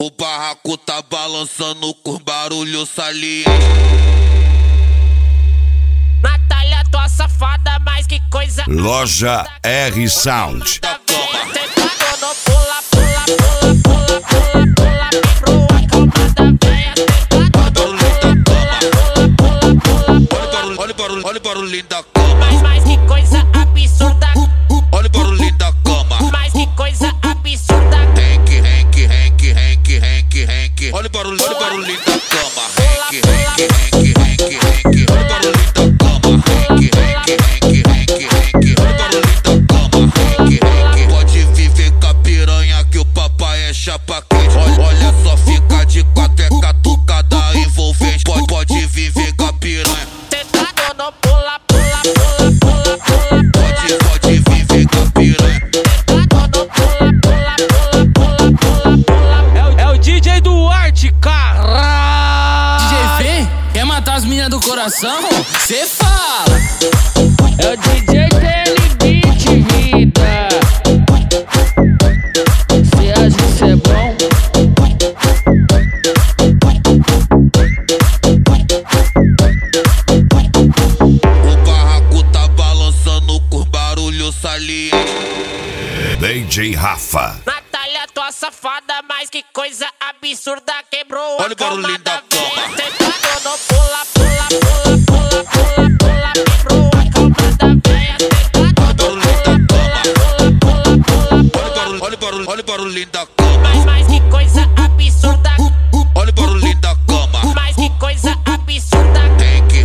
O barraco tá balançando com barulho saliente. Natália, tua safada, mas que coisa. Loja R Sound. Olha o barulhinho da cama. Mas que coisa absurda. Olha o barulhinho da cama. Mas que coisa absurda. Henk. Olha o barulhinho da cama. Henk. Olha o barulhinho da cama. Henk. Olha o barulhinho da cama. Henk. Pode viver com a piranha que o papai é chapa quente. Olha só, fica de quatro, é catucada envolvente. Pode viver com a piranha. Pode viver com a piranha. É o DJ Duarte, caralho. DJ vem, quer matar as meninas do coração? Cê fala. É o DJ Beat, vida. Cê acha que cê é bom? O barraco tá balançando com barulho saliente. DJ Rafa. Natália, tua safada, mas que coisa absurda. Quebrou Olha a o barulhinho da cama. Sentado no pula, quebrou a cama da véia. Olha o barulhinho da cama. Mas que coisa absurda. Olha o barulhinho da cama. Mas que coisa absurda. Henk.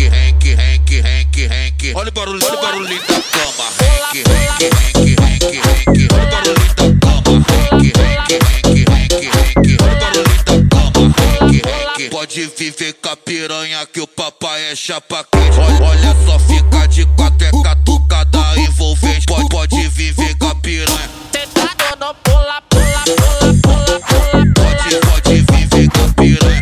Olha o barulhinho da cama. Henk. Olha o barulhinho da cama. Henk. Olha o barulhinho da cama. Henk. Pode viver com a piranha que o papai é chapa quente. Olha só, fica de quatro, é catucada envolvente. Pode viver com a piranha. Sentado no pula, Pode viver com a piranha.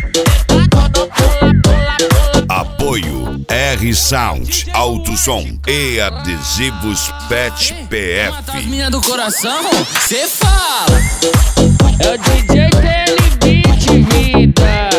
Apoio R Sound, Alto Som e Adesivos Pet Quer matar as PF. meninas do coração? Cê fala. É o DJ Beat, vida.